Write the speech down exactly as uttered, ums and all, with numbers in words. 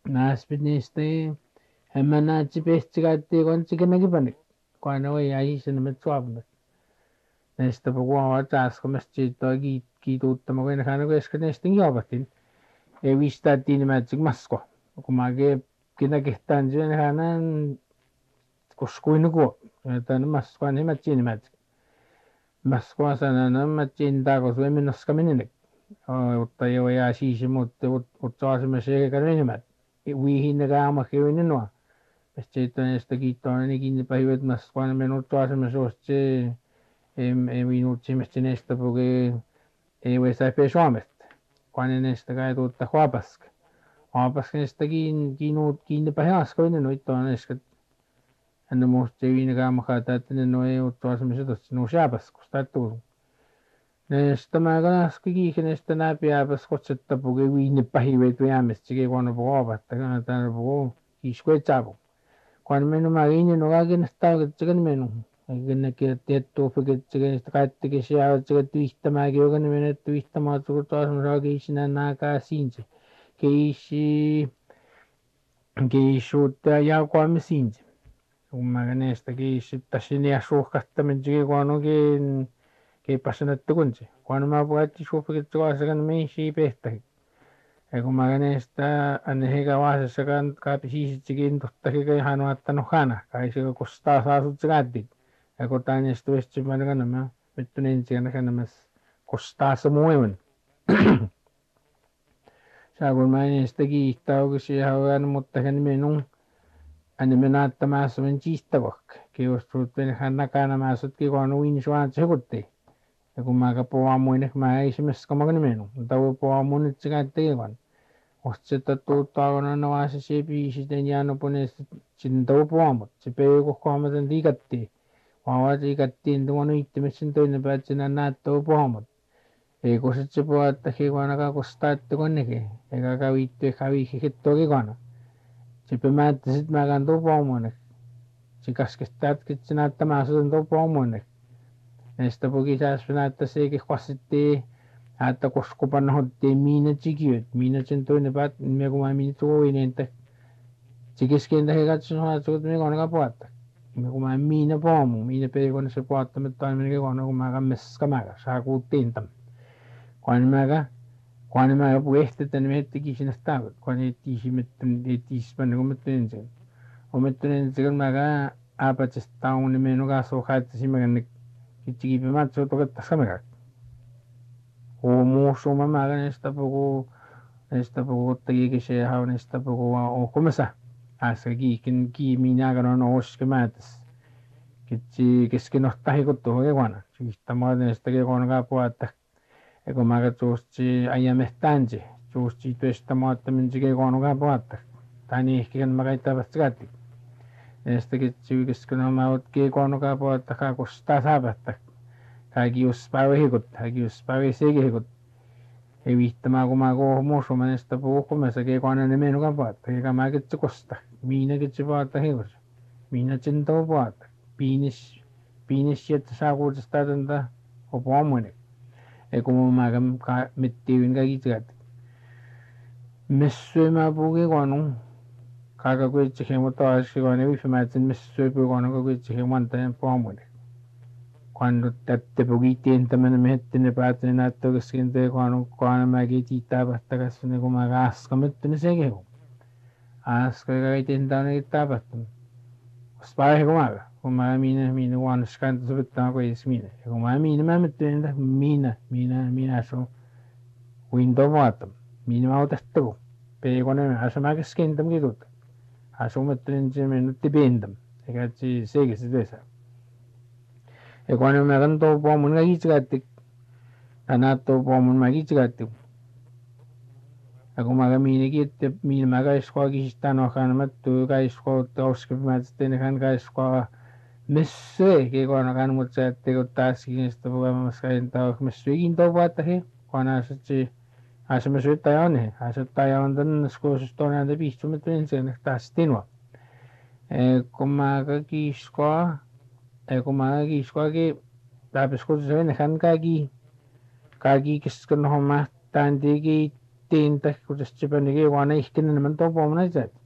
naaspiniste hemmanaatsi pehtsigaattiiqonsikinnakipanik kuanawai aisinametsuapanak näistä puhua taaskamasti toki kiituuttama kuin hän kesken näistä jaapatin ei vistaattiin nimetsi masko kun mä ke kinä kehtaan sen hänen kuskuin kuo tämän maskoa nimetsi nimetsi maskoa sanana nimetsi taako suomen naskaminen mutta jo ja siis mutta mutta asemme se käy nimet viihin ne kaama kevin noa sitten näistä kiittoon niin kiinni päivät maskoa menut asemme suosti em em minut simesti näistä puke ei voi sai pe suomesta kun näistä kai tuutta huopaska huopaska näistä kiin kiinut kiinni päivässä kuin ne nyt on näistä hän muista viime kaamaka että ne no ei ole asemme se tosi no siapaskusta tuu näistä mä kanssa kiikin näistä näpi äpäs kotsetta puke viime päivät jäämistä se kun huopatta kana tänne puhu kiskoitsapu kun menu mä viime no kaiken näistä että menu Kennekin tietty fikitsekin sitä kaikki siellä että tyhtämäkin joka ne menee tyhtämään tuota semmoisia sinä naakaa siinse keisi keissuutta ja kolme siinse kun mä näistä keisi tässä niin suhkattaminen kun onkin keipassanettu kun se kun mä puhuttiin suhkattu kanssa me ei pehtäkin ja kun mä näistä anne heikä vaasessakaan kaapi siisitsekin totta heikä ihan ottanut hana kai se kostaa saasut se kätti ja kun tämä näistä vestsimään kannamme vittu niin siinä kannamme kostaa se muiven saa kun mä näistä kiittää oikein ihan mutta hän minun hän minä että mä sain siistä vaikka kiusut hän nakana mä sutkin kun on uin suan sekutti ja kun mä puhun muinen mä ei semmoista kamakani minun mutta voi puhua mun nyt se kätti vaan Otsetta tuuttaa on no se se biisi den jäänyt puneesta sitten tuo puhua mutta se peukku kohmaten tiikattiin vaan tiikattiin tuon itsemessä toinen päät sinä näet tuo puhumat ei kun sit se puhua että hikuanakaan kostaa että konnekin eikä kävitty eikä viikikin tuo kikana se pimäätti sit mä kan tuo puhumanek se kaskestaa että se näyttämään sitten tuo puhumanek näistä pukisäässä näyttää sekin kwassittiin että koska panna hottiin miina tsikiöt miina sen toinen päät me kun mä miina tuoinen että se kesken tähän katsomaan että me konakaan puhuttaa me kun mä miina puhumu miina peikon se puhuttaa mutta aina menee kona kun mä kan meska mä saa kuuttiin tam kun mä kun mä joku ehtettä niin me hettikin sinne taavut kun ei tiisi mettyn ei tiisi panna kun mettyn sen on mettyn ensin kun mä kan aapatsesta taun niin me nukaan sohaa että siinä kan kitsi mä se toketta samekat Muussuma mä näistä puhuu näistä puhuu tekikin se haa näistä puhuu ohkomassa äsken kiikin kiimiin aikana on oskemäätäs kitsi kesken ottaa hikuttu hoivana siitä mä näistä kekonakaan puhua että kun mä katsoin aiemmehtänsi suusti tuosta mä että minä kekonakaan puhua tai niin ehkä mä käyttävät kätti näistä kitsi kesken on mä oot kekonakaan puhua että kostaa saapatta kaikki jos päivä hikut kaikki jos päivä sekin hikut ei viittämään kun mä kohdun muussa näistä puhukomassa kekoana ne menukaan puhuta eikä mä kitsi kosta minä kitsi puhuta hikut minä sen tuo puhuta piinis piinis sieltä saa kuutesta täntä opua muinen ei kun mä mittiin kaikki tiedät messuja mä puhun kekoanun kaikka kuitsi hieman taas kekoana viifimäätsen messuja puhukoana kun kuitsi hieman tämän puhun muinen Quando tätte puhuttiin tämän mehtinen päätyi näyttää kesken te kun kun mäkin tiittää vastakas niin kun mä raska mettinen se kehu aska kaiken tänne tapahtunut spaihe kun mä kun mä minä minä vanskan sovittaa kun ei minä kun mä minä mä mettinen minä minä minä so window vaata minä mä otettu peikonen asema kesken tämän kitut asumettinen se minuutti pintam eikä se sekin se tässä ja kun mä kan tuo puhumun kaikki tsekatti tänään tuo puhumun mä kitsekatti ja kun mä miinikin että miin mä kaiskoa kisistä nohan mä tuu kaiskoa tauske mä sitten hän kaiskoa messue kekona kan mut se että kun taas kiinnostaa puhumassa kain tau messuikin tuo vuotta he kun asut se asemme syöttää on he asuttaa ja on tänne skuosus tuonne ante piistumet ensin taas tinua kun mä kiskoa ei kun mä kiskoakin läpis kun se on hän kaikki kaikki kesken homma tämän teki tinta kutas chipani ke wana ihkin naman to pomna chat